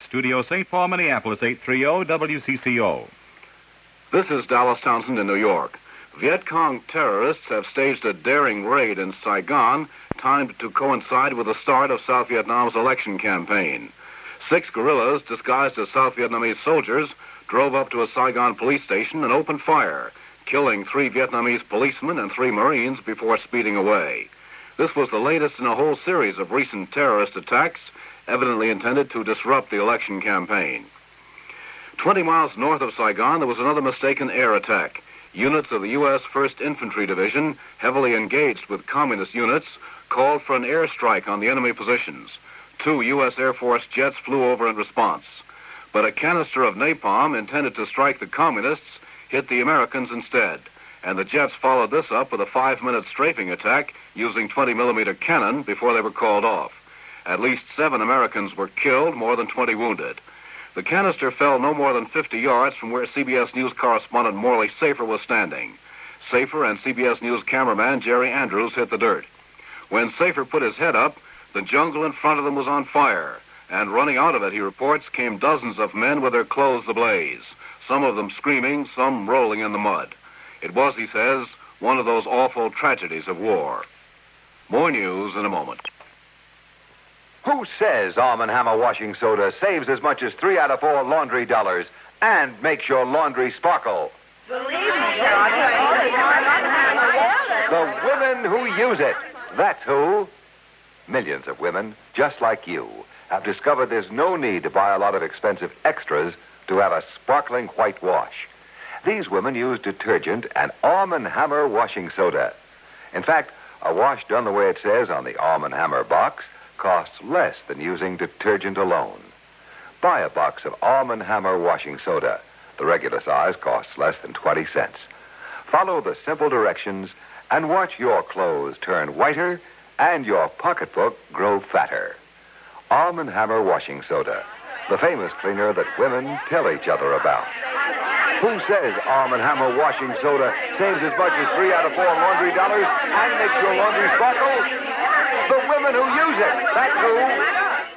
Studio St. Paul, Minneapolis, 830 WCCO. This is Dallas Townsend in New York. Viet Cong terrorists have staged a daring raid in Saigon, timed to coincide with the start of South Vietnam's election campaign. 6 guerrillas, disguised as South Vietnamese soldiers, drove up to a Saigon police station and opened fire, killing 3 Vietnamese policemen and 3 Marines before speeding away. This was the latest in a whole series of recent terrorist attacks, evidently intended to disrupt the election campaign. 20 miles north of Saigon, there was another mistaken air attack. Units of the U.S. 1st Infantry Division, heavily engaged with communist units, called for an airstrike on the enemy positions. 2 U.S. Air Force jets flew over in response. But a canister of napalm intended to strike the communists hit the Americans instead. And the jets followed this up with a 5-minute strafing attack using 20-millimeter cannon before they were called off. At least 7 Americans were killed, more than 20 wounded. The canister fell no more than 50 yards from where CBS News correspondent Morley Safer was standing. Safer and CBS News cameraman Jerry Andrews hit the dirt. When Safer put his head up, the jungle in front of them was on fire, and running out of it, he reports, came dozens of men with their clothes ablaze, some of them screaming, some rolling in the mud. It was, he says, one of those awful tragedies of war. More news in a moment. Who says Arm & Hammer washing soda saves as much as 3 out of 4 laundry dollars and makes your laundry sparkle? Believe me, The women who use it. That's who. Millions of women, just like you, have discovered there's no need to buy a lot of expensive extras to have a sparkling white wash. These women use detergent and Arm & Hammer washing soda. In fact, a wash done the way it says on the Arm & Hammer box costs less than using detergent alone. Buy a box of Arm & Hammer washing soda. The regular size costs less than 20 cents. Follow the simple directions and watch your clothes turn whiter and your pocketbook grow fatter. Arm & Hammer washing soda, the famous cleaner that women tell each other about. Who says Arm & Hammer washing soda saves as much as 3 out of 4 laundry dollars and makes your laundry sparkle? The women who use it. That's who.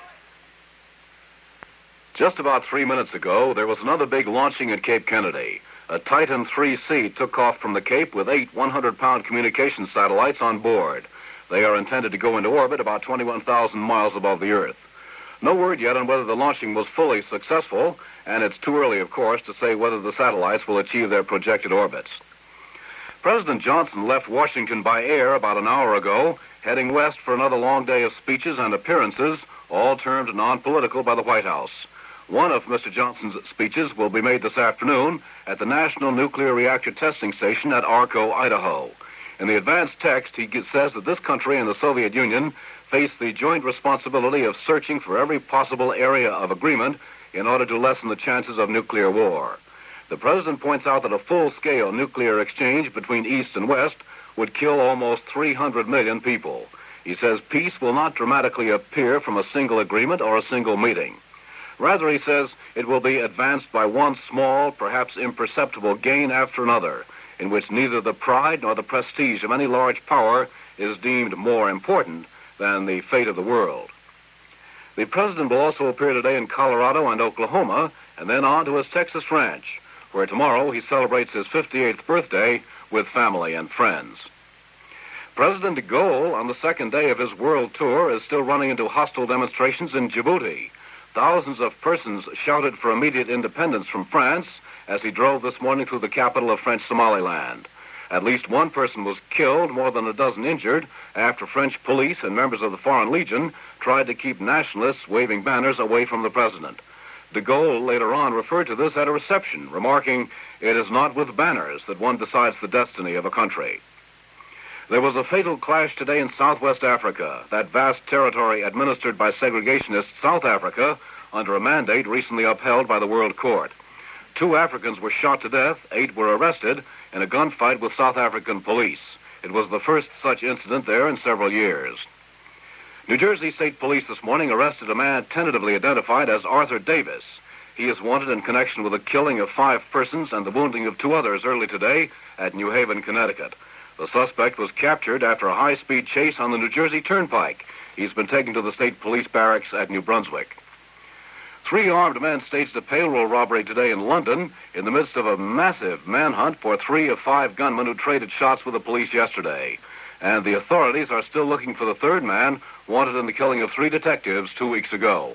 Just about 3 minutes ago, there was another big launching at Cape Kennedy. A Titan 3C took off from the Cape with 8 100-pound communication satellites on board. They are intended to go into orbit about 21,000 miles above the Earth. No word yet on whether the launching was fully successful, and it's too early, of course, to say whether the satellites will achieve their projected orbits. President Johnson left Washington by air about an hour ago, heading west for another long day of speeches and appearances, all termed non-political by the White House. One of Mr. Johnson's speeches will be made this afternoon at the National Nuclear Reactor Testing Station at Arco, Idaho. In the advanced text, he says that this country and the Soviet Union face the joint responsibility of searching for every possible area of agreement in order to lessen the chances of nuclear war. The president points out that a full-scale nuclear exchange between East and West would kill almost 300 million people. He says peace will not dramatically appear from a single agreement or a single meeting. Rather, he says, it will be advanced by one small, perhaps imperceptible gain after another, in which neither the pride nor the prestige of any large power is deemed more important than the fate of the world. The president will also appear today in Colorado and Oklahoma, and then on to his Texas ranch, where tomorrow he celebrates his 58th birthday with family and friends. President de Gaulle, on the second day of his world tour, is still running into hostile demonstrations in Djibouti. Thousands of persons shouted for immediate independence from France as he drove this morning through the capital of French Somaliland. At least one person was killed, more than a dozen injured, after French police and members of the Foreign Legion tried to keep nationalists waving banners away from the president. De Gaulle later on referred to this at a reception, remarking, "It is not with banners that one decides the destiny of a country." There was a fatal clash today in Southwest Africa, that vast territory administered by segregationist South Africa under a mandate recently upheld by the World Court. 2 Africans were shot to death, 8 were arrested in a gunfight with South African police. It was the first such incident there in several years. New Jersey State Police this morning arrested a man tentatively identified as Arthur Davis. He is wanted in connection with the killing of 5 persons and the wounding of 2 others early today at New Haven, Connecticut. The suspect was captured after a high-speed chase on the New Jersey Turnpike. He's been taken to the state police barracks at New Brunswick. 3 armed men staged a payroll robbery today in London in the midst of a massive manhunt for 3 of 5 gunmen who traded shots with the police yesterday. And the authorities are still looking for the 3rd man wanted in the killing of 3 detectives 2 weeks ago.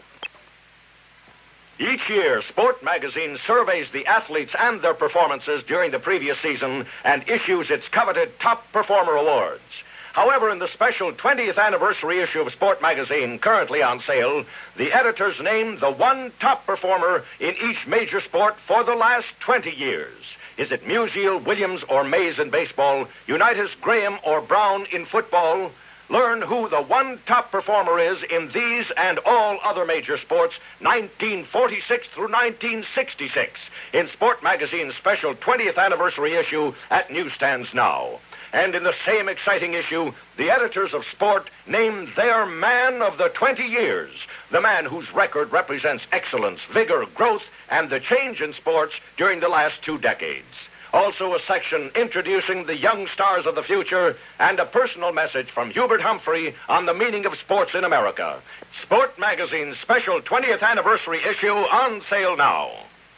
Each year, Sport Magazine surveys the athletes and their performances during the previous season and issues its coveted Top Performer Awards. However, in the special 20th anniversary issue of Sport Magazine, currently on sale, the editors named the one top performer in each major sport for the last 20 years. Is it Musial, Williams, or Mays in baseball, Unitas, Graham, or Brown in football? Learn who the one top performer is in these and all other major sports, 1946 through 1966, in Sport Magazine's special 20th anniversary issue at newsstands now. And in the same exciting issue, the editors of Sport named their man of the 20 years, the man whose record represents excellence, vigor, growth, and the change in sports during the last 2 decades. Also a section introducing the young stars of the future and a personal message from Hubert Humphrey on the meaning of sports in America. Sport Magazine's special 20th anniversary issue on sale now.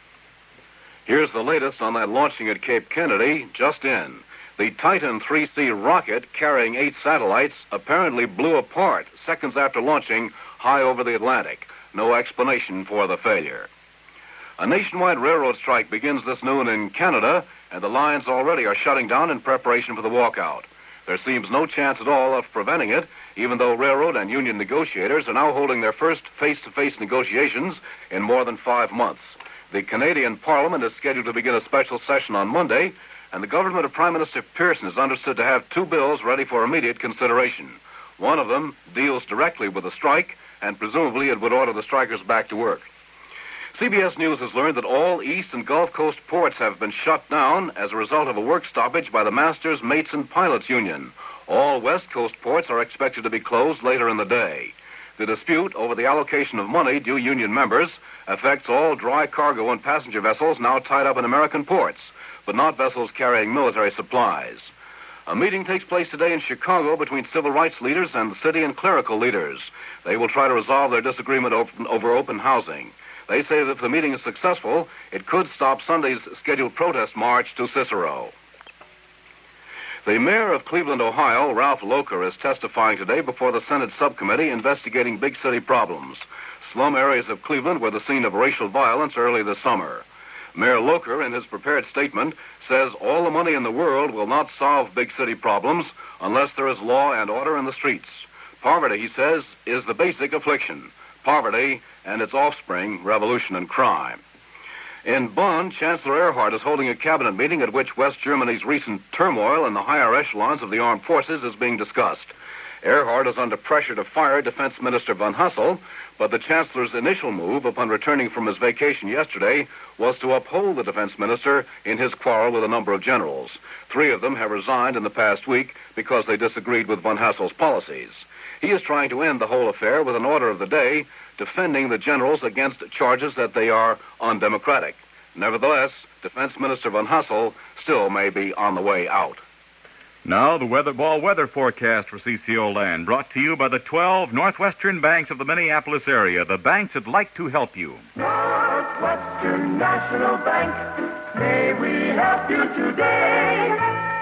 Here's the latest on that launching at Cape Kennedy, just in. The Titan 3C rocket carrying 8 satellites apparently blew apart seconds after launching high over the Atlantic. No explanation for the failure. A nationwide railroad strike begins this noon in Canada, and the lines already are shutting down in preparation for the walkout. There seems no chance at all of preventing it, even though railroad and union negotiators are now holding their first face-to-face negotiations in more than 5 months. The Canadian Parliament is scheduled to begin a special session on Monday, and the government of Prime Minister Pearson is understood to have 2 bills ready for immediate consideration. One of them deals directly with the strike, and presumably it would order the strikers back to work. CBS News has learned that all East and Gulf Coast ports have been shut down as a result of a work stoppage by the Masters, Mates, and Pilots Union. All West Coast ports are expected to be closed later in the day. The dispute over the allocation of money due union members affects all dry cargo and passenger vessels now tied up in American ports, but not vessels carrying military supplies. A meeting takes place today in Chicago between civil rights leaders and the city and clerical leaders. They will try to resolve their disagreement over open housing. They say that if the meeting is successful, it could stop Sunday's scheduled protest march to Cicero. The mayor of Cleveland, Ohio, Ralph Locher, is testifying today before the Senate subcommittee investigating big city problems. Slum areas of Cleveland were the scene of racial violence early this summer. Mayor Locher, in his prepared statement, says all the money in the world will not solve big city problems unless there is law and order in the streets. Poverty, he says, is the basic affliction. Poverty and its offspring, revolution and crime. In Bonn, Chancellor Erhard is holding a cabinet meeting at which West Germany's recent turmoil in the higher echelons of the armed forces is being discussed. Erhard is under pressure to fire Defense Minister von Hassel, but the Chancellor's initial move upon returning from his vacation yesterday was to uphold the Defense Minister in his quarrel with a number of generals. 3 of them have resigned in the past week because they disagreed with von Hassel's policies. He is trying to end the whole affair with an order of the day, defending the generals against charges that they are undemocratic. Nevertheless, Defense Minister von Hassel still may be on the way out. Now, the Weatherball weather forecast for CCO Land, brought to you by the 12 Northwestern banks of the Minneapolis area, the banks that like to help you. Northwestern National Bank, may we help you today?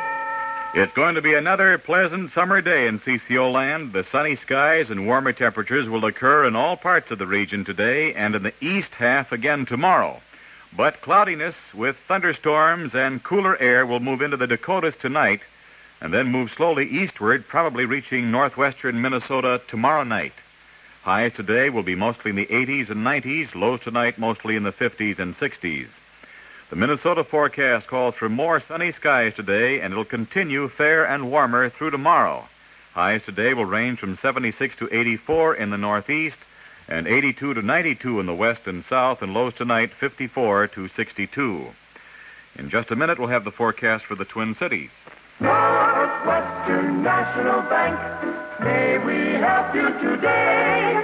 It's going to be another pleasant summer day in CCO Land. The sunny skies and warmer temperatures will occur in all parts of the region today and in the east half again tomorrow. But cloudiness with thunderstorms and cooler air will move into the Dakotas tonight and then move slowly eastward, probably reaching northwestern Minnesota tomorrow night. Highs today will be mostly in the 80s and 90s, lows tonight mostly in the 50s and 60s. The Minnesota forecast calls for more sunny skies today, and it'll continue fair and warmer through tomorrow. Highs today will range from 76 to 84 in the northeast and 82 to 92 in the west and south, and lows tonight 54 to 62. In just a minute, we'll have the forecast for the Twin Cities. Northwestern National Bank, may we help you today?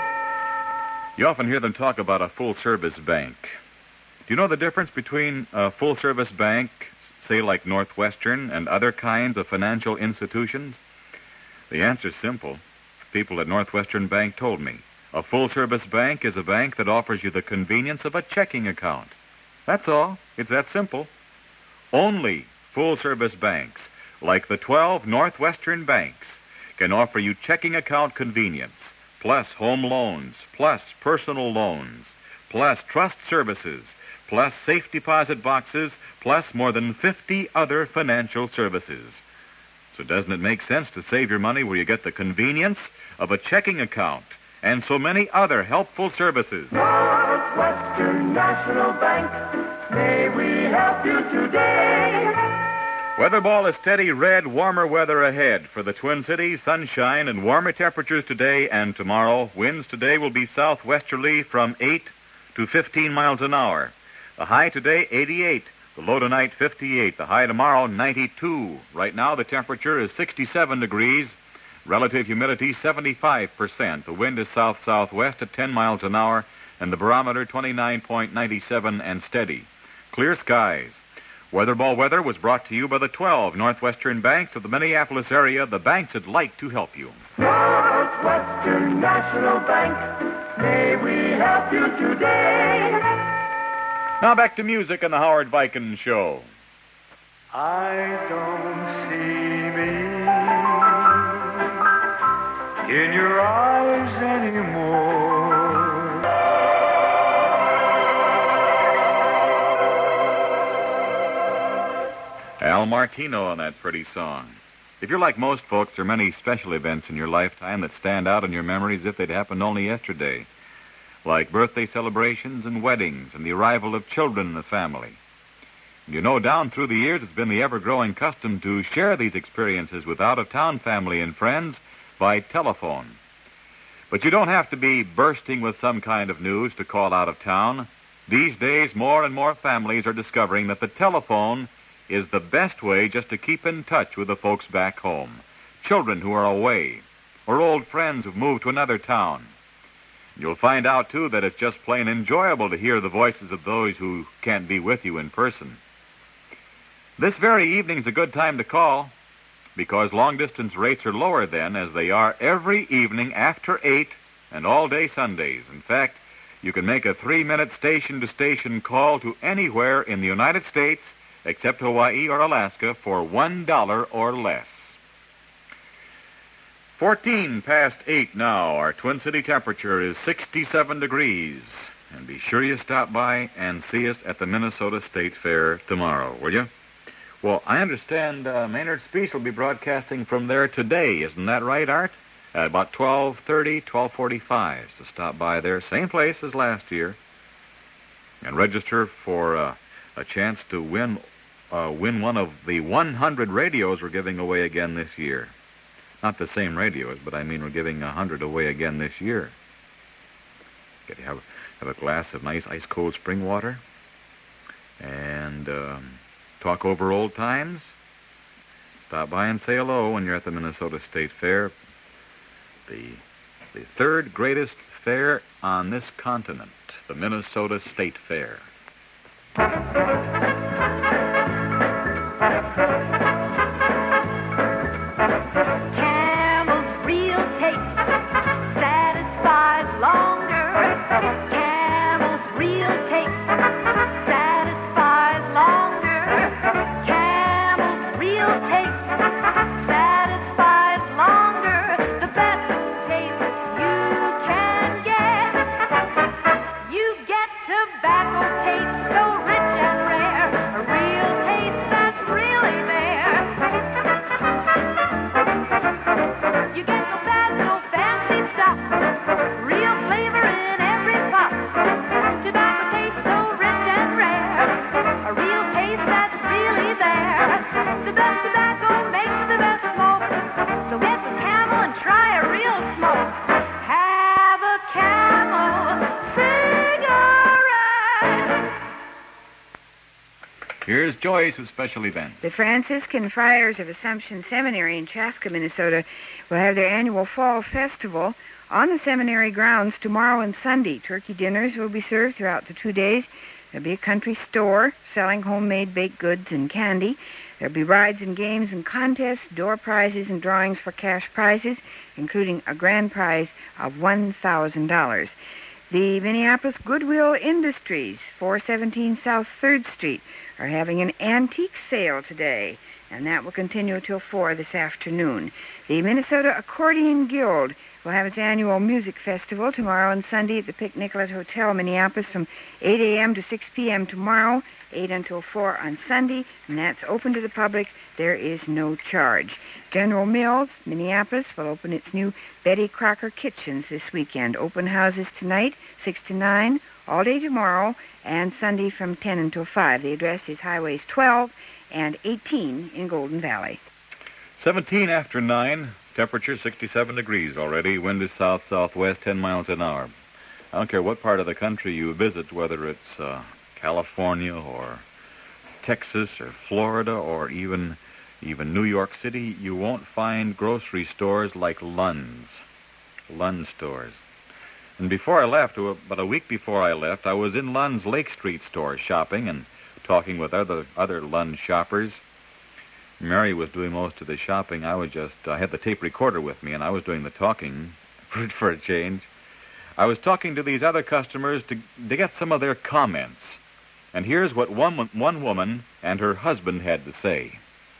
You often hear them talk about a full-service bank. Do you know the difference between a full-service bank, say like Northwestern, and other kinds of financial institutions? The answer's simple. People at Northwestern Bank told me. A full-service bank is a bank that offers you the convenience of a checking account. That's all. It's that simple. Only full-service banks, like the 12 Northwestern banks, can offer you checking account convenience, plus home loans, plus personal loans, plus trust services, plus safe deposit boxes, plus more than 50 other financial services. So doesn't it make sense to save your money where you get the convenience of a checking account and so many other helpful services? Northwestern National Bank, may we help you today? Weatherball is steady red, warmer weather ahead for the Twin Cities. Sunshine and warmer temperatures today and tomorrow. Winds today will be southwesterly from 8 to 15 miles an hour. The high today, 88. The low tonight, 58. The high tomorrow, 92. Right now, the temperature is 67 degrees. Relative humidity, 75%. The wind is south-southwest at 10 miles an hour, and the barometer, 29.97 and steady. Clear skies. Weatherball weather was brought to you by the 12 Northwestern banks of the Minneapolis area, the banks that like to help you. Northwestern National Bank, may we help you today? Now back to music and the Howard Viken Show. I don't see me in your eyes anymore. Al Martino on that pretty song. If you're like most folks, there are many special events in your lifetime that stand out in your memories as if they'd happened only yesterday, like birthday celebrations and weddings and the arrival of children in the family. You know, down through the years, it's been the ever-growing custom to share these experiences with out-of-town family and friends by telephone. But you don't have to be bursting with some kind of news to call out of town. These days, more and more families are discovering that the telephone is the best way just to keep in touch with the folks back home, children who are away, or old friends who've moved to another town. You'll find out, too, that it's just plain enjoyable to hear the voices of those who can't be with you in person. This very evening's a good time to call, because long-distance rates are lower then, as they are every evening after 8 and all day Sundays. In fact, you can make a 3-minute station-to-station call to anywhere in the United States except Hawaii or Alaska for $1 or less. 14 past 8 now. Our Twin City temperature is 67 degrees. And be sure you stop by and see us at the Minnesota State Fair tomorrow, will you? Well, I understand Maynard Speech will be broadcasting from there today. Isn't that right, Art? At about 12:30, 12:45. So stop by there, same place as last year, and register for a chance to win one of the 100 radios we're giving away again this year. Not the same radios, but I mean we're giving 100 away again this year. Get to have a glass of nice ice-cold spring water and talk over old times. Stop by and say hello when you're at the Minnesota State Fair, the third greatest fair on this continent, the Minnesota State Fair. Camel's real taste satisfies longer. Camel's real taste satisfies longer. Camel's real taste satisfies longer. The best taste you can get. You get tobacco taste so rich and rare. A real taste that's really there. You get no fat, no fancy stuff. Real flavor in every puff. Tobacco tastes so rich and rare. A real taste that's really there. The best tobacco makes the best smoke. So get the Camel and try a real smoke. Have a Camel cigarette. Here's Joyce with special events. The Franciscan Friars of Assumption Seminary in Chaska, Minnesota, will have their annual fall festival on the seminary grounds tomorrow and Sunday. Turkey dinners will be served throughout the 2 days. There'll be a country store selling homemade baked goods and candy. There'll be rides and games and contests, door prizes and drawings for cash prizes, including a grand prize of $1,000. The Minneapolis Goodwill Industries, 417 South 3rd Street, are having an antique sale today, and that will continue till 4 this afternoon. The Minnesota Accordion Guild will have its annual music festival tomorrow and Sunday at the Pic Nicollet Hotel, Minneapolis, from 8 a.m. to 6 p.m. tomorrow, 8 until 4 on Sunday, and that's open to the public. There is no charge. General Mills, Minneapolis, will open its new Betty Crocker Kitchens this weekend. Open houses tonight, 6 to 9, all day tomorrow, and Sunday from 10 until 5. The address is Highways 12 and 18 in Golden Valley. 17 after 9, temperature 67 degrees already. Wind is south-southwest, 10 miles an hour. I don't care what part of the country you visit, whether it's California or Texas or Florida or even New York City, you won't find grocery stores like Lund's stores. And before I left, about a week before I left, I was in Lund's Lake Street store shopping and talking with other Lund shoppers. Mary was doing most of the shopping. I had the tape recorder with me, and I was doing the talking for a change. I was talking to these other customers to get some of their comments. And here's what one woman and her husband had to say.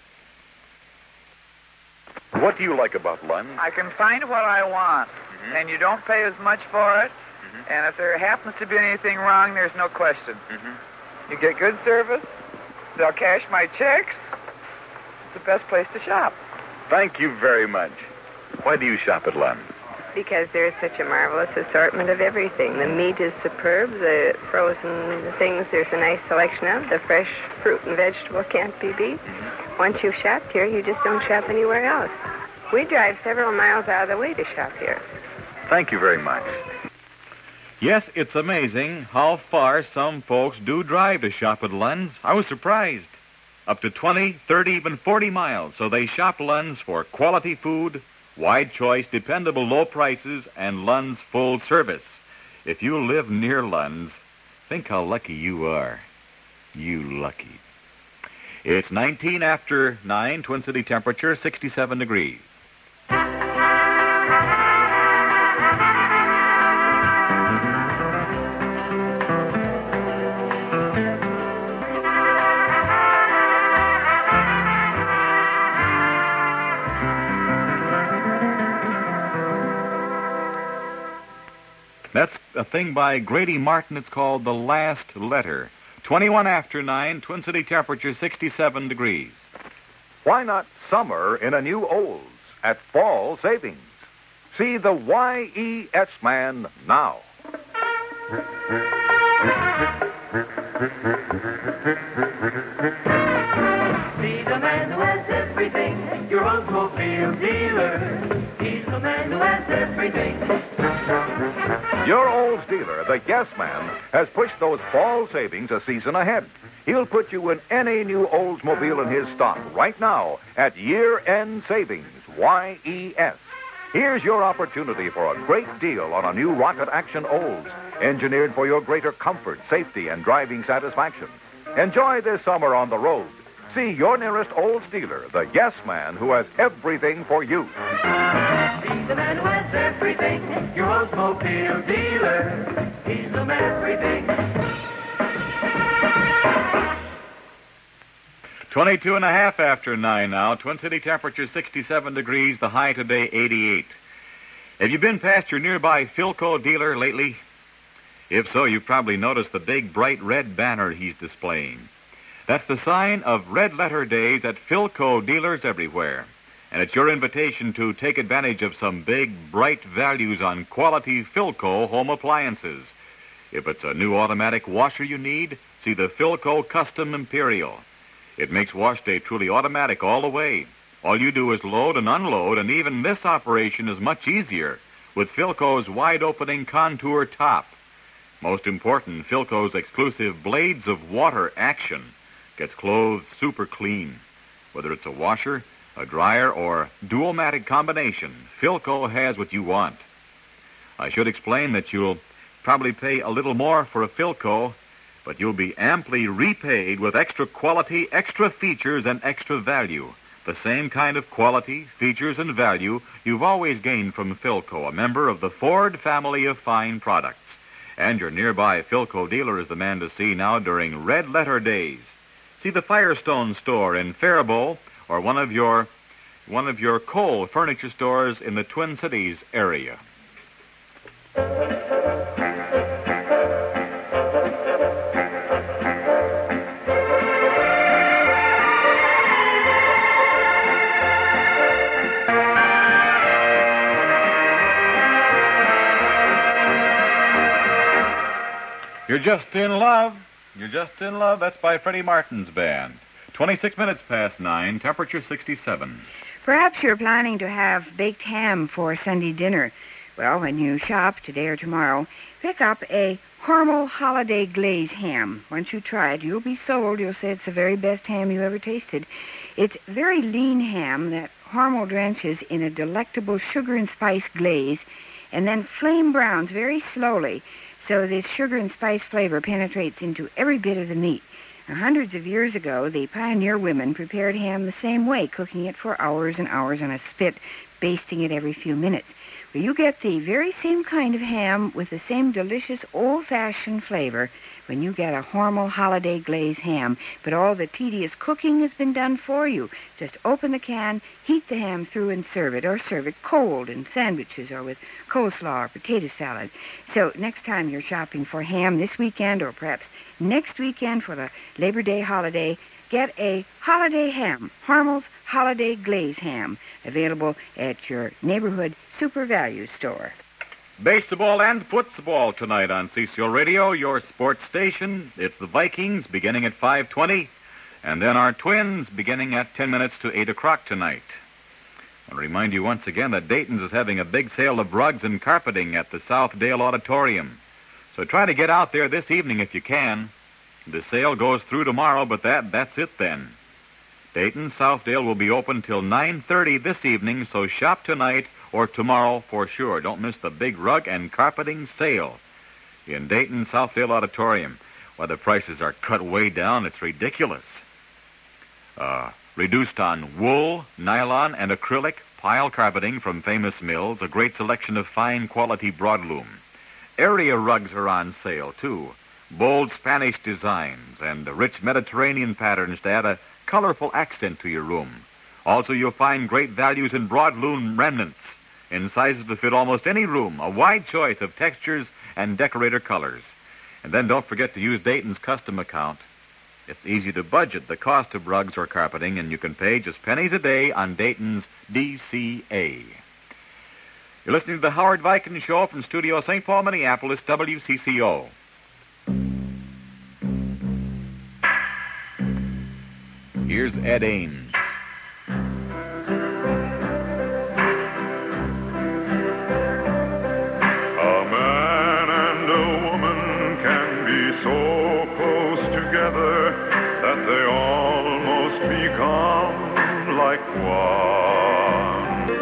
What do you like about Lund? I can find what I want, and you don't pay as much for it, and if there happens to be anything wrong, there's no question. You get good service, they'll cash my checks. It's the best place to shop. Thank you very much. Why do you shop at Lund? Because there's such a marvelous assortment of everything. The meat is superb, the frozen things there's a nice selection of, the fresh fruit and vegetable can't be beat. Once you've shopped here, you just don't shop anywhere else. We drive several miles out of the way to shop here. Thank you very much. Yes, it's amazing how far some folks do drive to shop at Lund's. I was surprised. Up to 20, 30, even 40 miles. So they shop Lund's for quality food, wide choice, dependable low prices, and Lund's full service. If you live near Lund's, think how lucky you are. You lucky. It's 19 after 9, Twin City temperature, 67 degrees. That's a thing by Grady Martin. It's called The Last Letter. 21 after 9, Twin City temperature 67 degrees. Why not summer in a new Olds at Fall Savings? See the YES man now. See the man who has everything, your Oldsmobile dealer. He's the man who has everything. Your Olds dealer, the Yes Man, has pushed those fall savings a season ahead. He'll put you in any new Oldsmobile in his stock right now at year-end savings, YES. Here's your opportunity for a great deal on a new Rocket Action Olds, engineered for your greater comfort, safety, and driving satisfaction. Enjoy this summer on the road. See your nearest Olds dealer, the Yes Man, who has everything for you. He's the man who has everything, your Oldsmobile dealer. He's the man everything. 22 and a half after 9 now. Twin City temperature 67 degrees. The high today 88. Have you been past your nearby Philco dealer lately? If so, you've probably noticed the big bright red banner he's displaying. That's the sign of Red Letter Days at Philco dealers everywhere. And it's your invitation to take advantage of some big, bright values on quality Philco home appliances. If it's a new automatic washer you need, see the Philco Custom Imperial. It makes wash day truly automatic all the way. All you do is load and unload, and even this operation is much easier with Philco's wide-opening contour top. Most important, Philco's exclusive Blades of Water action gets clothes super clean. Whether it's a washer, a dryer, or dual-matic combination, Philco has what you want. I should explain that you'll probably pay a little more for a Philco, but you'll be amply repaid with extra quality, extra features, and extra value. The same kind of quality, features, and value you've always gained from Philco, a member of the Ford family of fine products. And your nearby Philco dealer is the man to see now during Red Letter Days. See the Firestone store in Faribault or one of your Cole furniture stores in the Twin Cities area. You're Just in Love. You're Just in Love. That's by Freddie Martin's band. 26 minutes past 9, temperature 67. Perhaps you're planning to have baked ham for Sunday dinner. Well, when you shop today or tomorrow, pick up a Hormel Holiday Glaze ham. Once you try it, you'll be sold. You'll say it's the very best ham you ever tasted. It's very lean ham that Hormel drenches in a delectable sugar and spice glaze and then flame browns very slowly, so this sugar and spice flavor penetrates into every bit of the meat. Now, hundreds of years ago, the pioneer women prepared ham the same way, cooking it for hours and hours on a spit, basting it every few minutes. Well, you get the very same kind of ham with the same delicious old-fashioned flavor when you get a Hormel Holiday Glaze ham. But all the tedious cooking has been done for you. Just open the can, heat the ham through, and serve it, or serve it cold in sandwiches or with coleslaw or potato salad. So next time you're shopping for ham this weekend or perhaps next weekend for the Labor Day holiday, get a holiday ham, Hormel's Holiday Glaze ham, available at your neighborhood Super Value store. Baseball and football tonight on CCO Radio, your sports station. It's the Vikings beginning at 5:20, and then our Twins beginning at 10 minutes to 8 o'clock tonight. I'll remind you once again that Dayton's is having a big sale of rugs and carpeting at the Southdale Auditorium. So try to get out there this evening if you can. The sale goes through tomorrow, but that's it then. Dayton Southdale will be open till 9:30 this evening, so shop tonight or tomorrow for sure. Don't miss the big rug and carpeting sale in Dayton Southdale Auditorium. Why, the prices are cut way down. It's ridiculous. Reduced on wool, nylon, and acrylic pile carpeting from famous mills, a great selection of fine quality broadloom. Area rugs are on sale, too. Bold Spanish designs and rich Mediterranean patterns to add a colorful accent to your room. Also, you'll find great values in broadloom remnants in sizes to fit almost any room, a wide choice of textures and decorator colors. And then don't forget to use Dayton's custom account. It's easy to budget the cost of rugs or carpeting, and you can pay just pennies a day on Dayton's DCA. You're listening to the Howard Vikings Show from Studio St. Paul, Minneapolis, WCCO. Here's Ed Ames. A man and a woman can be so close together that they almost become like one.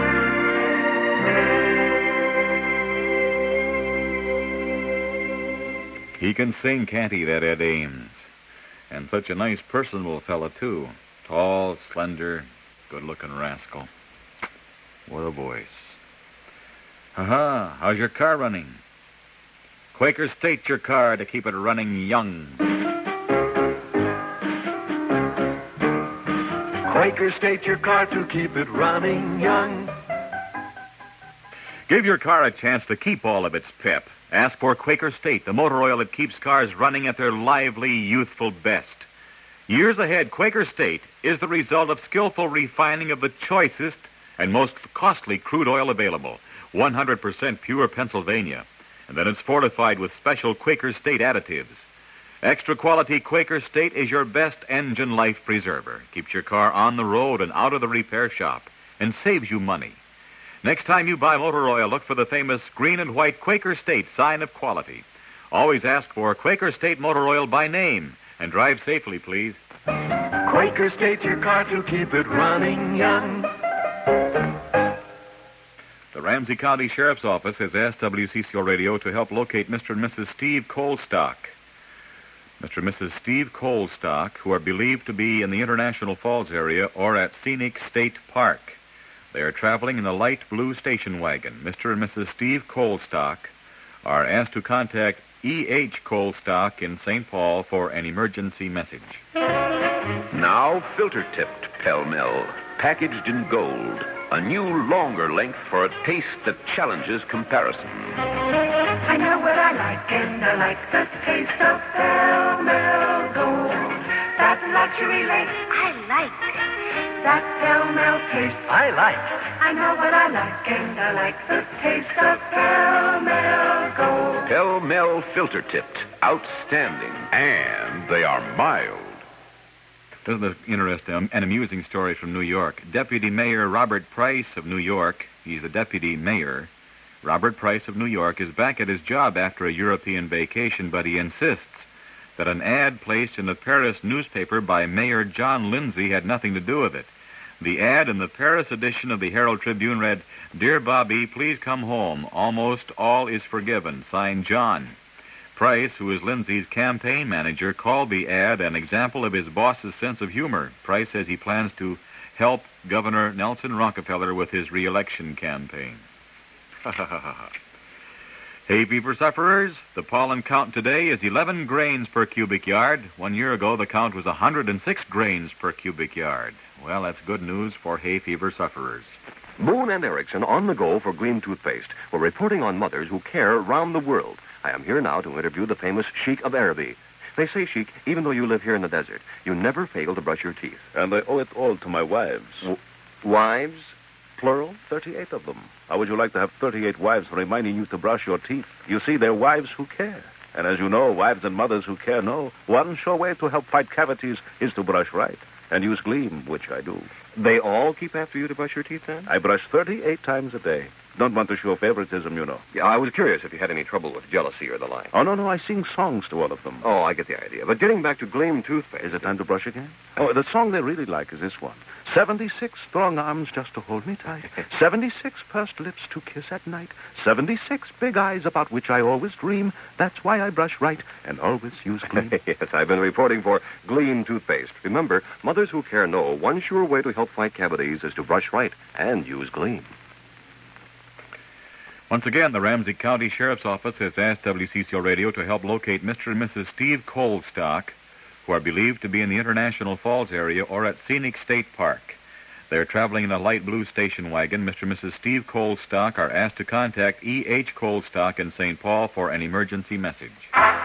He can sing, can't he, that Ed Ames? And such a nice, personable fella, too. Tall, slender, good-looking rascal. What a voice. How's your car running? Quaker State your car to keep it running young. Quaker State your car to keep it running young. Give your car a chance to keep all of its pep. Ask for Quaker State, the motor oil that keeps cars running at their lively, youthful best. Years ahead, Quaker State is the result of skillful refining of the choicest and most costly crude oil available, 100% pure Pennsylvania. And then it's fortified with special Quaker State additives. Extra quality Quaker State is your best engine life preserver. Keeps your car on the road and out of the repair shop and saves you money. Next time you buy motor oil, look for the famous green and white Quaker State sign of quality. Always ask for Quaker State motor oil by name and drive safely, please. Quaker State your car to keep it running young. The Ramsey County Sheriff's Office has asked WCCO Radio to help locate Mr. and Mrs. Steve Colstock. Mr. and Mrs. Steve Colstock, who are believed to be in the International Falls area or at Scenic State Park. They are traveling in a light blue station wagon. Mr. and Mrs. Steve Colstock are asked to contact E.H. Colstock in St. Paul for an emergency message. Now filter-tipped Pell-Mell, packaged in gold. A new, longer length for a taste that challenges comparison. I know what I like, and I like the taste of Pell-Mell Gold. That luxury lace, I like. That Pell-Mell taste, I like. I know what I like, and I like the taste of Pell-Mell Gold. Pell-Mell filter-tipped, outstanding, and they are mild. Doesn't it interest an amusing story from New York? Deputy Mayor Robert Price of New York, he's the deputy mayor. Robert Price of New York is back at his job after a European vacation, but he insists that an ad placed in the Paris newspaper by Mayor John Lindsay had nothing to do with it. The ad in the Paris edition of the Herald Tribune read, "Dear Bobby, please come home. Almost all is forgiven. Signed, John." Price, who is Lindsay's campaign manager, called the ad an example of his boss's sense of humor. Price says he plans to help Governor Nelson Rockefeller with his re-election campaign. Hay fever sufferers, the pollen count today is 11 grains per cubic yard. 1 year ago, the count was 106 grains per cubic yard. Well, that's good news for hay fever sufferers. Moon and Erickson on the go for Gleam toothpaste. We're reporting on mothers who care around the world. I am here now to interview the famous Sheik of Araby. They say, Sheik, even though you live here in the desert, you never fail to brush your teeth. And I owe it all to my wives. Wives? Plural? 38 of them. How would you like to have 38 wives reminding you to brush your teeth? You see, they're wives who care. And as you know, wives and mothers who care know one sure way to help fight cavities is to brush right. And use Gleam, which I do. They all keep after you to brush your teeth, then? I brush 38 times a day. Don't want to show favoritism, you know. Yeah, I was curious if you had any trouble with jealousy or the like. Oh, no, I sing songs to all of them. Oh, I get the idea. But getting back to Gleam toothpaste... Is it time to brush again? Oh, the song they really like is this one. 76 strong arms just to hold me tight. 76 pursed lips to kiss at night. 76 big eyes about which I always dream. That's why I brush right and always use Gleam. Yes, I've been reporting for Gleam toothpaste. Remember, mothers who care know one sure way to help fight cavities is to brush right and use Gleam. Once again, the Ramsey County Sheriff's Office has asked WCCO Radio to help locate Mr. and Mrs. Steve Colstock, who are believed to be in the International Falls area or at Scenic State Park. They're traveling in a light blue station wagon. Mr. and Mrs. Steve Colstock are asked to contact E.H. Colstock in St. Paul for an emergency message.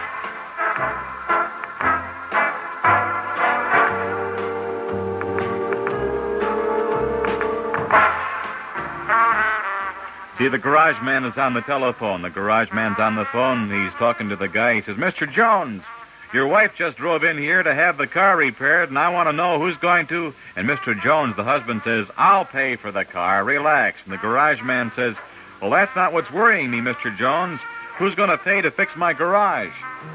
See, the garage man is on the telephone. The garage man's on the phone. He's talking to the guy. He says, "Mr. Jones, your wife just drove in here to have the car repaired, and I want to know who's going to..." And Mr. Jones, the husband, says, "I'll pay for the car. Relax." And the garage man says, "Well, that's not what's worrying me, Mr. Jones. Who's going to pay to fix my garage?"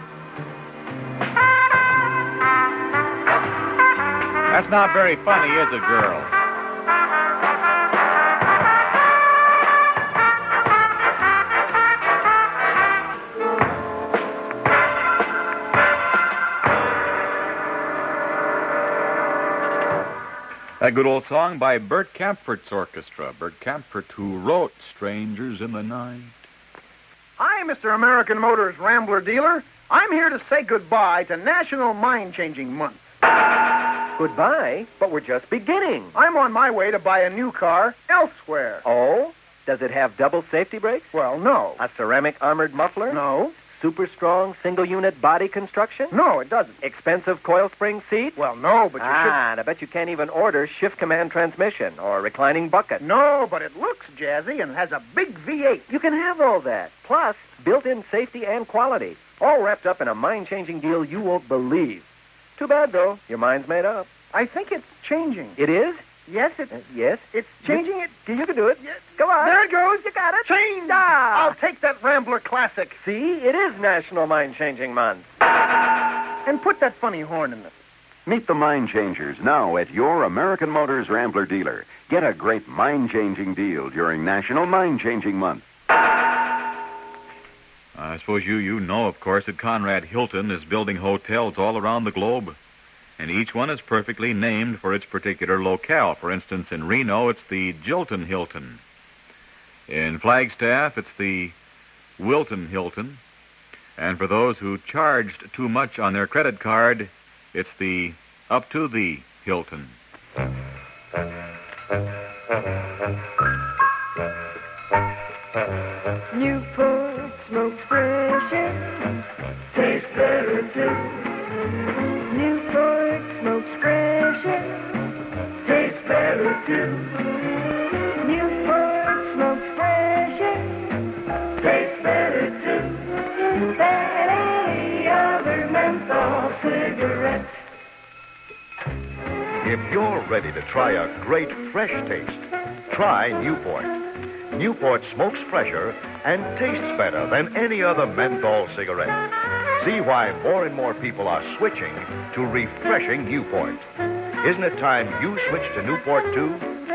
That's not very funny, is it, girl? A good old song by Bert Kaempfert's orchestra. Bert Kaempfert, who wrote Strangers in the Night. Hi, Mr. American Motors Rambler dealer. I'm here to say goodbye to National Mind-Changing Month. Goodbye? But we're just beginning. I'm on my way to buy a new car elsewhere. Oh? Does it have double safety brakes? Well, no. A ceramic armored muffler? No. Super strong single-unit body construction? No, it doesn't. Expensive coil spring seat? Well, no, but you should... and I bet you can't even order shift command transmission or reclining bucket. No, but it looks jazzy and has a big V8. You can have all that. Plus, built-in safety and quality. All wrapped up in a mind-changing deal you won't believe. Too bad, though. Your mind's made up. I think it's changing. It is? Yes, it's... yes? It's changing it. You can do it. Yes. Come on. There it goes. You got it. Change. Ah. I'll take that Rambler Classic. See? It is National Mind-Changing Month. And put that funny horn in it. Meet the Mind Changers now at your American Motors Rambler dealer. Get a great mind-changing deal during National Mind-Changing Month. I suppose you know, of course, that Conrad Hilton is building hotels all around the globe. And each one is perfectly named for its particular locale. For instance, in Reno, it's the Jilton Hilton. In Flagstaff, it's the Wilton Hilton. And for those who charged too much on their credit card, it's the Up to the Hilton. Newport smokes fresher, tastes better too. Newport smokes fresher, tastes better too. Newport smokes fresher, tastes better too than any other menthol cigarette. If you're ready to try a great fresh taste, try Newport. Newport smokes fresher and tastes better than any other menthol cigarette. See why more and more people are switching to refreshing Newport. Isn't it time you switch to Newport, too?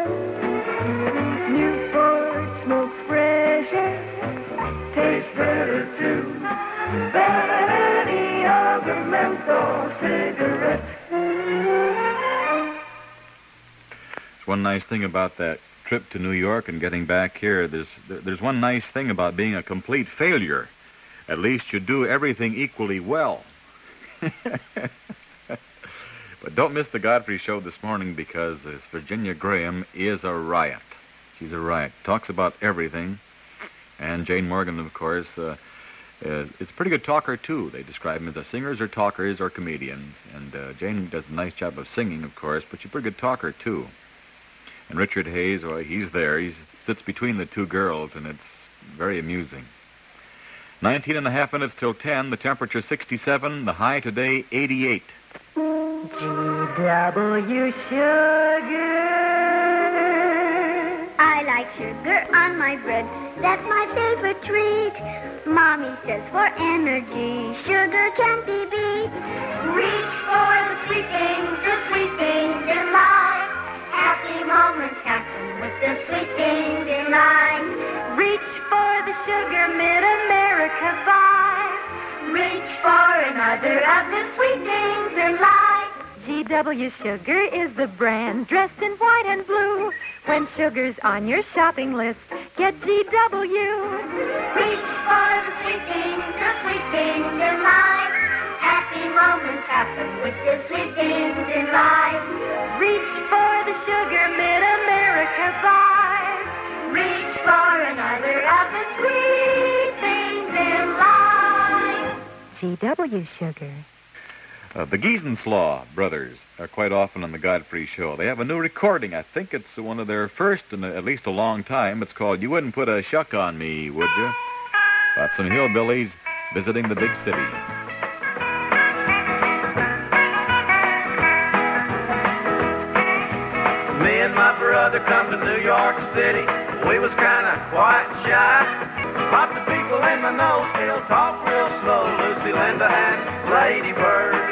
Newport smokes fresher, tastes better too than any other menthol cigarette. One nice thing about that trip to New York and getting back here, there's one nice thing about being a complete failure. At least you do everything equally well. But don't miss the Godfrey Show this morning because this Virginia Graham is a riot. She's a riot. Talks about everything. And Jane Morgan, of course, is a pretty good talker, too. They describe them as singers or talkers or comedians. And Jane does a nice job of singing, of course, but she's a pretty good talker, too. And Richard Hayes, well, he's there. He sits between the two girls, and it's very amusing. 19.5 minutes till 10. The temperature 67. The high today 88. G.W. Sugar. I like sugar on my bread. That's my favorite treat. Mommy says for energy, sugar can't be beat. Reach for the sweet things in life. Happy moments happen with the sweet things in life. Reach for the sugar Mid-America buys. Reach for another of the sweet things in life. G.W. Sugar is the brand dressed in white and blue. When sugar's on your shopping list, get G.W. Reach for the sweet things in life. Happy moments happen with the sweet things in life. Reach for the sugar Mid-America buys. Reach for another of the sweet things in life. G.W. Sugar. The Giesenslaw brothers are quite often on the Godfrey Show. They have a new recording. I think it's one of their first in at least a long time. It's called You Wouldn't Put a Shuck on Me, Would You? About some hillbillies visiting the big city. Me and my brother come to New York City. We was kind of quiet and shy. Lots of people in my nose still talk real slow. Lucy, Linda, and Lady Bird.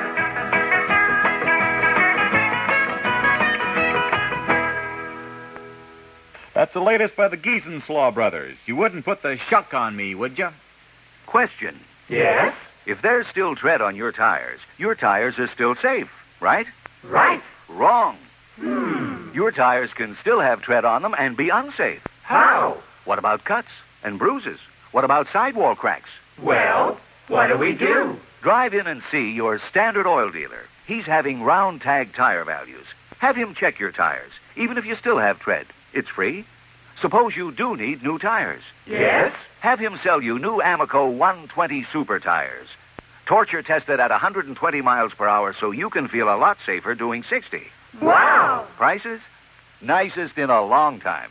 That's the latest by the Giesenslaw brothers. You wouldn't put the shuck on me, would you? Question. Yes? If there's still tread on your tires are still safe, right? Right. Wrong. Your tires can still have tread on them and be unsafe. How? What about cuts and bruises? What about sidewall cracks? Well, what do we do? Drive in and see your Standard Oil dealer. He's having round tag tire values. Have him check your tires, even if you still have tread. It's free. Suppose you do need new tires. Yes? Have him sell you new Amoco 120 Super tires. Torture tested at 120 miles per hour so you can feel a lot safer doing 60. Wow! Prices? Nicest in a long time.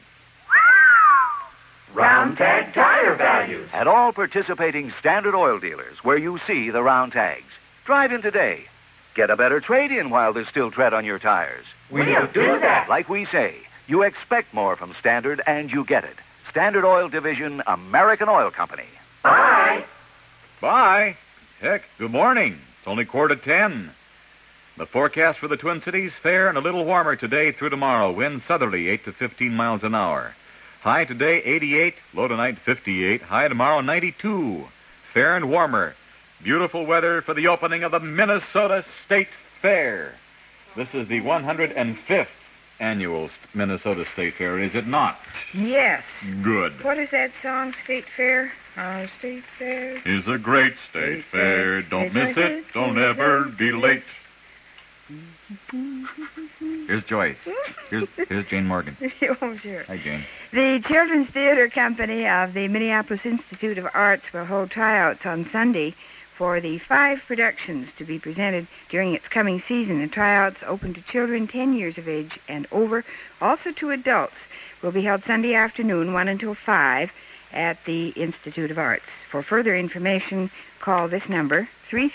Round tag tire values. At all participating Standard Oil dealers where you see the round tags. Drive in today. Get a better trade-in while there's still tread on your tires. We'll do that. Like we say, you expect more from Standard and you get it. Standard Oil Division, American Oil Company. Bye. Bye. Heck, good morning. It's only 9:45. The forecast for the Twin Cities, fair and a little warmer today through tomorrow. Wind southerly, 8 to 15 miles an hour. High today, 88. Low tonight, 58. High tomorrow, 92. fair and warmer. Beautiful weather for the opening of the Minnesota State Fair. This is the 105th annual Minnesota State Fair, is it not? Yes. Good. What is that song, State Fair? Our State Fair is a great state fair. Don't miss it. Don't ever be late. Here's Joyce. Here's Jane Morgan. Oh, sure. Hi, Jane. The Children's Theater Company of the Minneapolis Institute of Arts will hold tryouts on Sunday for the 5 productions to be presented during its coming season. The tryouts open to children 10 years of age and over, also to adults, will be held Sunday afternoon, 1 until 5, at the Institute of Arts. For further information, call this number,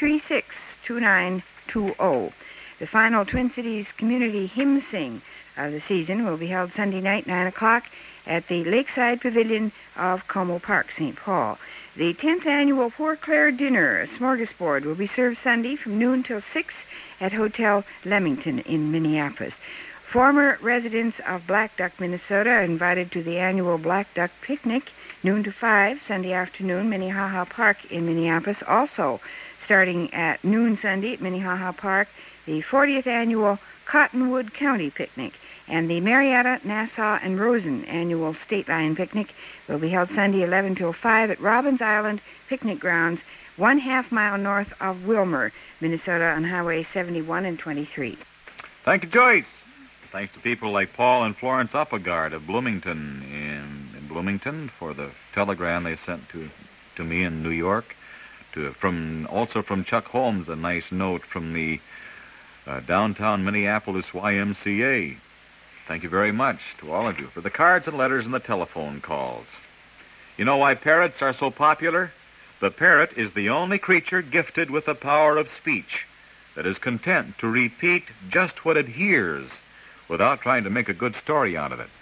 336-2920. The final Twin Cities Community Hymn Sing of the season will be held Sunday night, 9 o'clock, at the Lakeside Pavilion of Como Park, St. Paul. The 10th annual Poor Clare Dinner, a smorgasbord, will be served Sunday from noon till 6 at Hotel Leamington in Minneapolis. Former residents of Black Duck, Minnesota, are invited to the annual Black Duck Picnic, noon to 5, Sunday afternoon, Minnehaha Park in Minneapolis. Also, starting at noon Sunday at Minnehaha Park, the 40th annual Cottonwood County Picnic and the Marietta, Nassau, and Rosen annual State Line Picnic will be held Sunday 11 till 5 at Robbins Island Picnic Grounds, 1/2 mile north of Wilmer, Minnesota, on Highway 71 and 23. Thank you, Joyce. Thanks to people like Paul and Florence Uppegard of Bloomington in Bloomington for the telegram they sent to me in New York. Also from Chuck Holmes, a nice note from the downtown Minneapolis YMCA. Thank you very much to all of you for the cards and letters and the telephone calls. You know why parrots are so popular? The parrot is the only creature gifted with the power of speech that is content to repeat just what it hears without trying to make a good story out of it.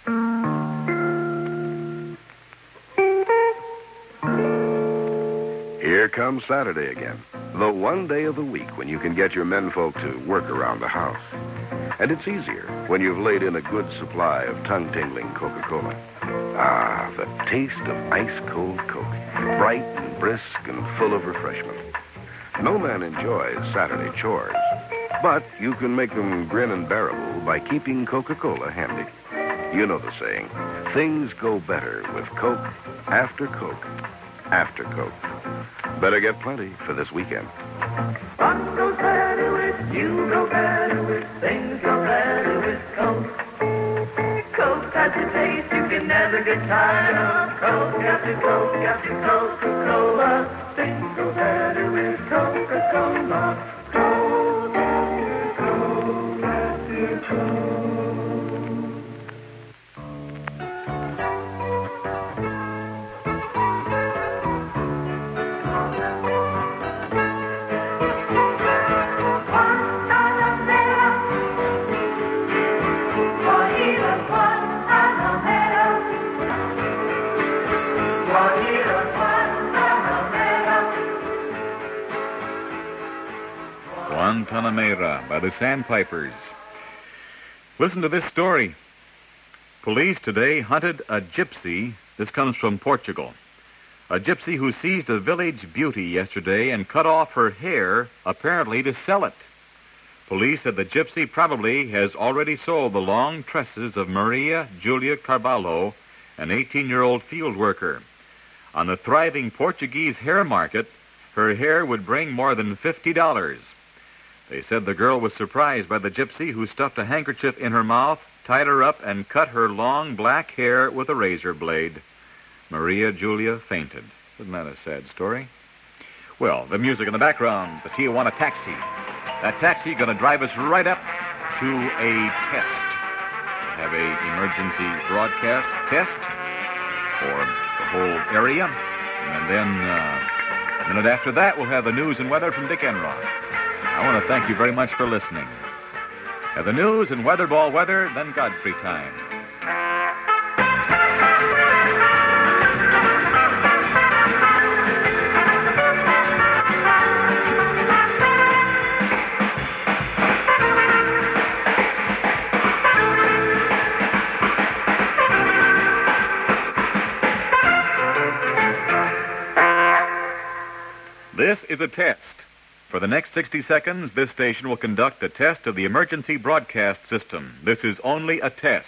Here comes Saturday again, the one day of the week when you can get your menfolk to work around the house. And it's easier when you've laid in a good supply of tongue-tingling Coca-Cola. Ah, the taste of ice-cold Coke, bright and brisk and full of refreshment. No man enjoys Saturday chores, but you can make them grin and bearable by keeping Coca-Cola handy. You know the saying, things go better with Coke, after Coke, after Coke. Better get plenty for this weekend. Fun goes better with, you go better with, things go better with Coke. Coke has a taste you can never get tired of. Coke after Coke after Coca-Cola. Things go better with Coca-Cola. Coke after Coke after Coke. Guantanamera by the Sandpipers. Listen to this story. Police today hunted a gypsy. This comes from Portugal. A gypsy who seized a village beauty yesterday and cut off her hair, apparently to sell it. Police said the gypsy probably has already sold the long tresses of Maria Julia Carvalho, an 18-year-old field worker. On the thriving Portuguese hair market, her hair would bring more than $50. They said the girl was surprised by the gypsy who stuffed a handkerchief in her mouth, tied her up, and cut her long black hair with a razor blade. Maria Julia fainted. Isn't that a sad story? Well, the music in the background, the Tijuana taxi. That taxi going to drive us right up to a test. Have a emergency broadcast test for the whole area. And then a minute after that, we'll have the news and weather from Dick Enron. I want to thank you very much for listening. Have the news and weatherball weather, then Godfrey time. is a test. For the next 60 seconds, this station will conduct a test of the emergency broadcast system. This is only a test.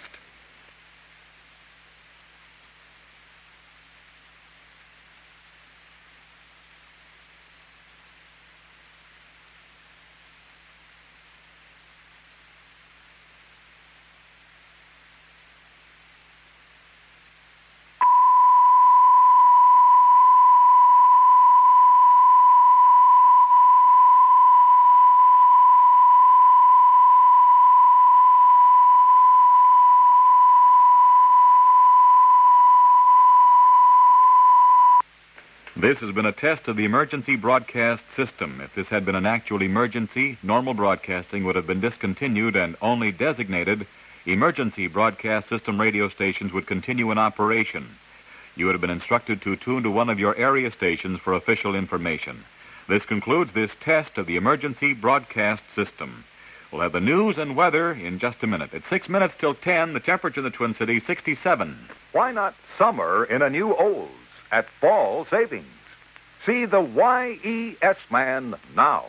This has been a test of the emergency broadcast system. If this had been an actual emergency, normal broadcasting would have been discontinued and only designated emergency broadcast system radio stations would continue in operation. You would have been instructed to tune to one of your area stations for official information. This concludes this test of the emergency broadcast system. We'll have the news and weather in just a minute. At 6 minutes till 10, the temperature in the Twin Cities, 67. Why not summer in a new Olds at Fall Savings? See the YES man now.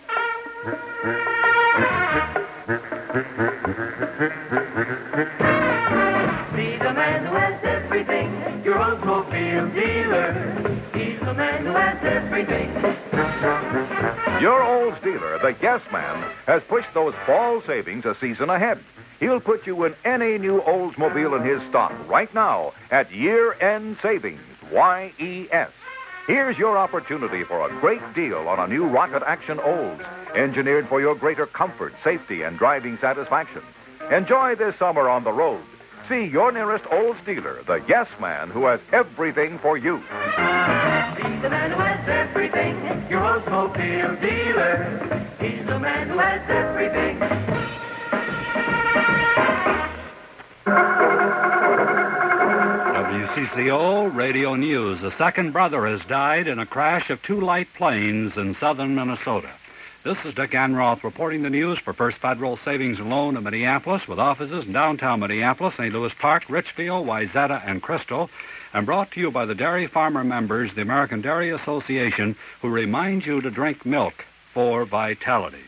See the man who has everything, your Oldsmobile dealer. He's the man who has everything. Your Olds dealer, the Yes Man, has pushed those fall savings a season ahead. He'll put you in any new Oldsmobile in his stock right now at year-end savings, YES. Here's your opportunity for a great deal on a new Rocket Action Olds, engineered for your greater comfort, safety, and driving satisfaction. Enjoy this summer on the road. See your nearest Olds dealer, the Yes Man, who has everything for you. See the man who has everything, your Oldsmobile dealer. He's the man who has everything. WCCO Radio News. A second brother has died in a crash of two light planes in southern Minnesota. This is Dick Enroth reporting the news for First Federal Savings and Loan of Minneapolis, with offices in downtown Minneapolis, St. Louis Park, Richfield, Wayzata, and Crystal, and brought to you by the dairy farmer members, the American Dairy Association, who remind you to drink milk for vitality.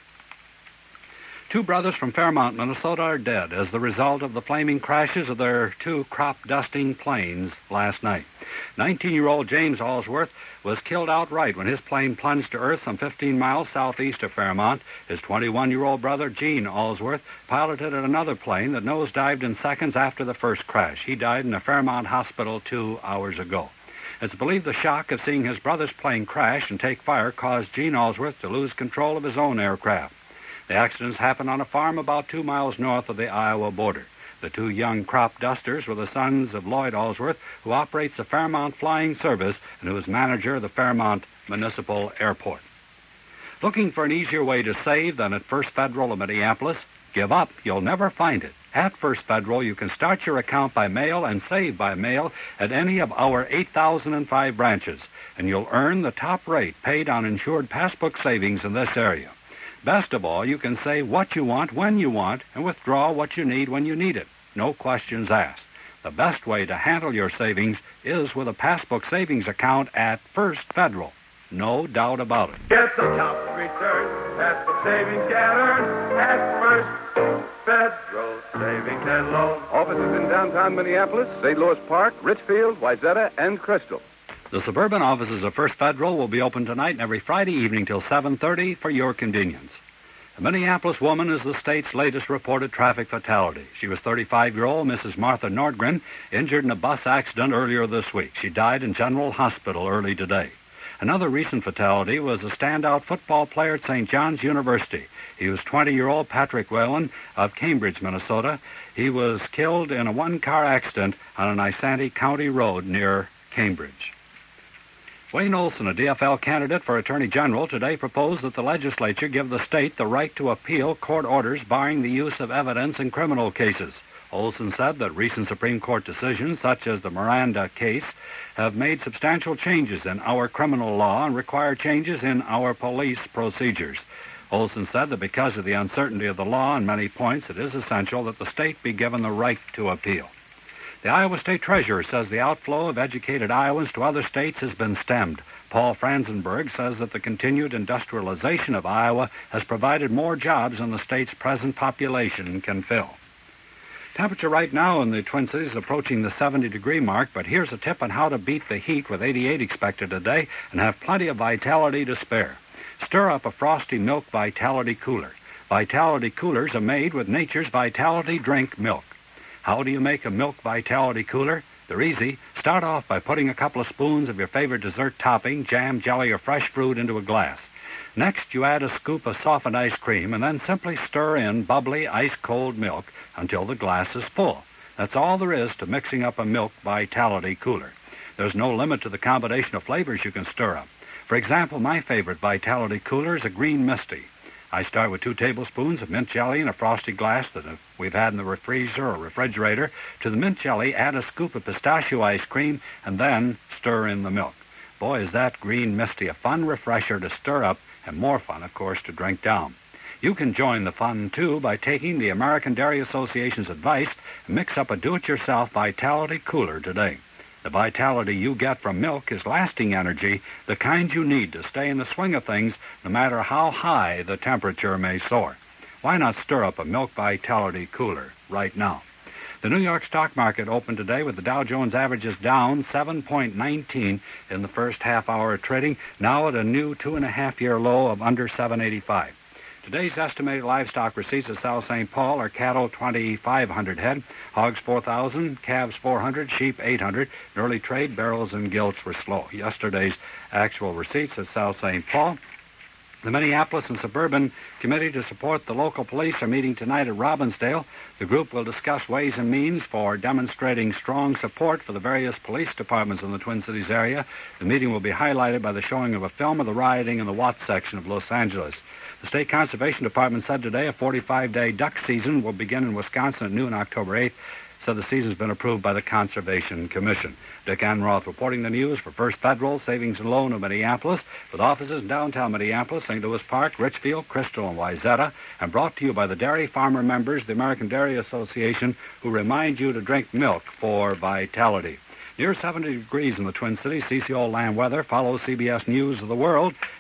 Two brothers from Fairmont, Minnesota are dead as the result of the flaming crashes of their two crop-dusting planes last night. 19-year-old James Allsworth was killed outright when his plane plunged to earth some 15 miles southeast of Fairmont. His 21-year-old brother, Gene Allsworth, piloted another plane that nosedived in seconds after the first crash. He died in a Fairmont hospital 2 hours ago. It's believed the shock of seeing his brother's plane crash and take fire caused Gene Allsworth to lose control of his own aircraft. The accidents happened on a farm about 2 miles north of the Iowa border. The two young crop dusters were the sons of Lloyd Allsworth, who operates the Fairmont Flying Service and who is manager of the Fairmont Municipal Airport. Looking for an easier way to save than at First Federal of Minneapolis? Give up. You'll never find it. At First Federal, you can start your account by mail and save by mail at any of our 8,005 branches, and you'll earn the top rate paid on insured passbook savings in this area. Best of all, you can say what you want when you want and withdraw what you need when you need it. No questions asked. The best way to handle your savings is with a passbook savings account at First Federal. No doubt about it. Get the top return. Passbook savings can earn at First Federal Savings and Loan. Offices in downtown Minneapolis, St. Louis Park, Richfield, Wayzata, and Crystal. The suburban offices of First Federal will be open tonight and every Friday evening till 7:30 for your convenience. A Minneapolis woman is the state's latest reported traffic fatality. She was 35-year-old Mrs. Martha Nordgren, injured in a bus accident earlier this week. She died in General Hospital early today. Another recent fatality was a standout football player at St. John's University. He was 20-year-old Patrick Whalen of Cambridge, Minnesota. He was killed in a one-car accident on an Isanti County road near Cambridge. Wayne Olson, a DFL candidate for Attorney General, today proposed that the legislature give the state the right to appeal court orders barring the use of evidence in criminal cases. Olson said that recent Supreme Court decisions, such as the Miranda case, have made substantial changes in our criminal law and require changes in our police procedures. Olson said that because of the uncertainty of the law on many points, it is essential that the state be given the right to appeal. The Iowa State Treasurer says the outflow of educated Iowans to other states has been stemmed. Paul Franzenberg says that the continued industrialization of Iowa has provided more jobs than the state's present population can fill. Temperature right now in the Twin Cities is approaching the 70-degree mark, but here's a tip on how to beat the heat with 88 expected today and have plenty of Vitality to spare. Stir up a Frosty Milk Vitality Cooler. Vitality Coolers are made with nature's Vitality drink milk. How do you make a milk Vitality Cooler? They're easy. Start off by putting a couple of spoons of your favorite dessert topping, jam, jelly, or fresh fruit into a glass. Next, you add a scoop of softened ice cream and then simply stir in bubbly, ice-cold milk until the glass is full. That's all there is to mixing up a milk Vitality Cooler. There's no limit to the combination of flavors you can stir up. For example, my favorite Vitality Cooler is a Green Misty. I start with 2 tablespoons of mint jelly in a frosty glass that we've had in the freezer or refrigerator. To the mint jelly, add a scoop of pistachio ice cream and then stir in the milk. Boy, is that Green Misty a fun refresher to stir up and more fun, of course, to drink down. You can join the fun, too, by taking the American Dairy Association's advice and mix up a do-it-yourself Vitality Cooler today. The vitality you get from milk is lasting energy, the kind you need to stay in the swing of things no matter how high the temperature may soar. Why not stir up a milk Vitality Cooler right now? The New York stock market opened today with the Dow Jones averages down 7.19 in the first half hour of trading, now at a new 2.5-year low of under 785. Today's estimated livestock receipts at South St. Paul are cattle 2,500 head, hogs 4,000, calves 400, sheep 800. In early trade, barrels and gilts were slow. Yesterday's actual receipts at South St. Paul. The Minneapolis and Suburban Committee to Support the Local Police are meeting tonight at Robbinsdale. The group will discuss ways and means for demonstrating strong support for the various police departments in the Twin Cities area. The meeting will be highlighted by the showing of a film of the rioting in the Watts section of Los Angeles. The State Conservation Department said today a 45-day duck season will begin in Wisconsin at noon October 8th, so the season's been approved by the Conservation Commission. Dick Enroth reporting the news for First Federal Savings and Loan of Minneapolis, with offices in downtown Minneapolis, St. Louis Park, Richfield, Crystal, and Wayzata, and brought to you by the dairy farmer members of the American Dairy Association, who remind you to drink milk for vitality. Near 70 degrees in the Twin Cities, CCO land weather follows CBS News of the World.